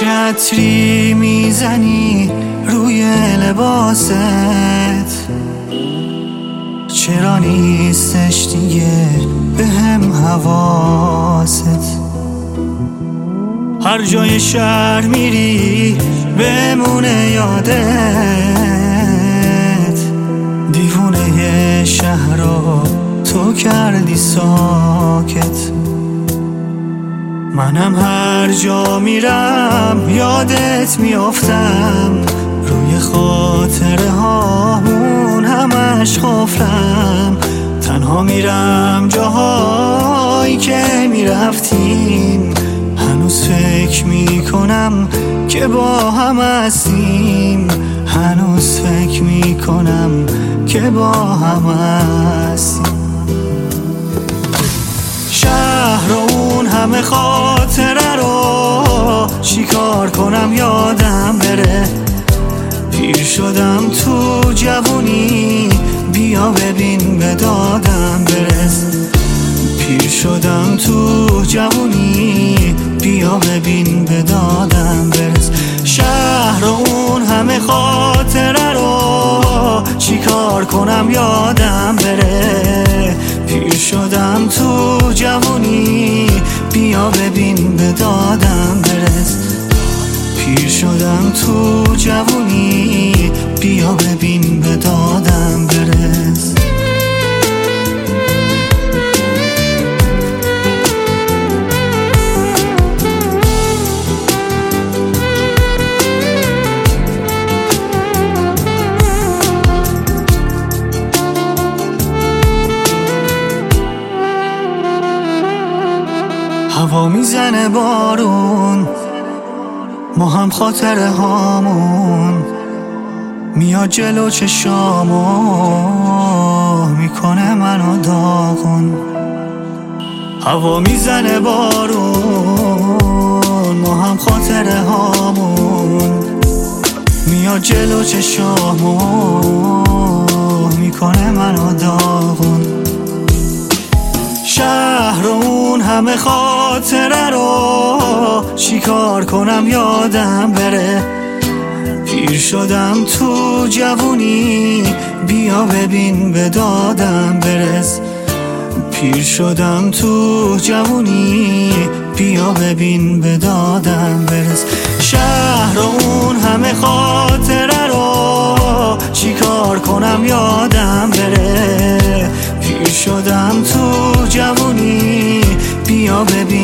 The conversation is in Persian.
چه عطری میزنی روی لباست، چرا نیستش دیگه به هم حواست؟ هر جای شهر میری بمونه یادت، دیوونه شهر رو تو کردی ساکت. منم هر جا میرم یادت میافتم، روی خاطره هامون همش خفرم. تنها میرم جاهایی که میرفتیم، هنوز فکر میکنم که با هم هستیم، هنوز فکر میکنم که با هم هستیم. شهر و اون همه خاطره رو چیکار کنم یادم بره؟ پیر شدم تو جوونی، بیا ببین به دادم برس. پیر شدم تو جوونی، بیا ببین به دادم برس. شهر و اون همه خاطره رو چیکار کنم یادم بره؟ پیر شدم تو جوونی، بیا ببین به دادم برس. پیر شدم تو جوونی، بیا ببین به دادم برس. هوا میزنه بارون، ما هم خاطره هامون، میاد جلو چشامو میکنه منو داغون. هوا میزنه بارون، ما هم خاطره هامون، میاد جلو چشامو میکنه منو داغون. شهر و اون همه خاطره رو چیکار کنم یادم بره؟ پیر شدم تو جوونی، بیا ببین به دادم برس. پیر شدم تو جوونی، بیا ببین به دادم برس. شهر و اون همه خاطره رو چیکار کنم یادم بره؟ پیر شدم تو جوونی، بیا ببین